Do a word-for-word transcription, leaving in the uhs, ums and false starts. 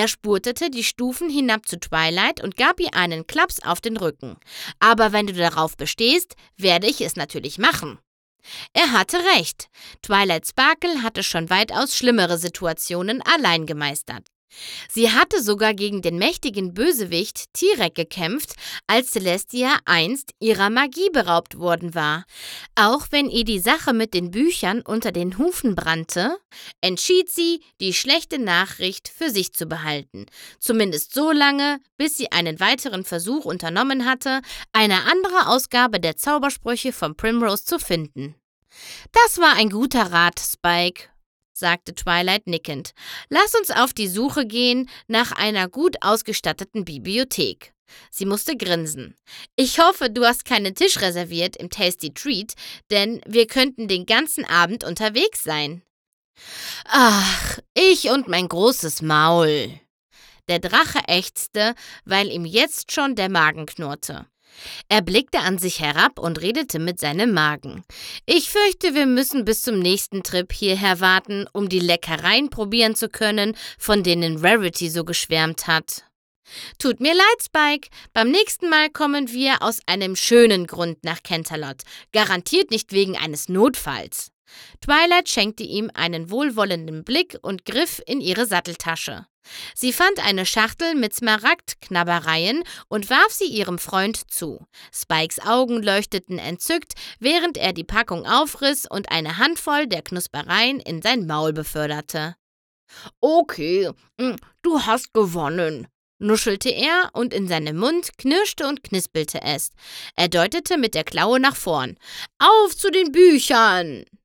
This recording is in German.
Er spurtete die Stufen hinab zu Twilight und gab ihr einen Klaps auf den Rücken. »Aber wenn du darauf bestehst, werde ich es natürlich machen.« Er hatte recht. Twilight Sparkle hatte schon weitaus schlimmere Situationen allein gemeistert. Sie hatte sogar gegen den mächtigen Bösewicht Tirek gekämpft, als Celestia einst ihrer Magie beraubt worden war. Auch wenn ihr die Sache mit den Büchern unter den Hufen brannte, entschied sie, die schlechte Nachricht für sich zu behalten. Zumindest so lange, bis sie einen weiteren Versuch unternommen hatte, eine andere Ausgabe der Zaubersprüche von Primrose zu finden. »Das war ein guter Rat, Spike«, sagte Twilight nickend. »Lass uns auf die Suche gehen nach einer gut ausgestatteten Bibliothek.« Sie musste grinsen. »Ich hoffe, du hast keinen Tisch reserviert im Tasty Treat, denn wir könnten den ganzen Abend unterwegs sein.« »Ach, ich und mein großes Maul.« Der Drache ächzte, weil ihm jetzt schon der Magen knurrte. Er blickte an sich herab und redete mit seinem Magen. »Ich fürchte, wir müssen bis zum nächsten Trip hierher warten, um die Leckereien probieren zu können, von denen Rarity so geschwärmt hat.« »Tut mir leid, Spike. Beim nächsten Mal kommen wir aus einem schönen Grund nach Canterlot. Garantiert nicht wegen eines Notfalls.« Twilight schenkte ihm einen wohlwollenden Blick und griff in ihre Satteltasche. Sie fand eine Schachtel mit Smaragdknabbereien und warf sie ihrem Freund zu. Spikes Augen leuchteten entzückt, während er die Packung aufriss und eine Handvoll der Knuspereien in sein Maul beförderte. »Okay, du hast gewonnen«, nuschelte er, und in seinem Mund knirschte und knispelte es. Er deutete mit der Klaue nach vorn. »Auf zu den Büchern!«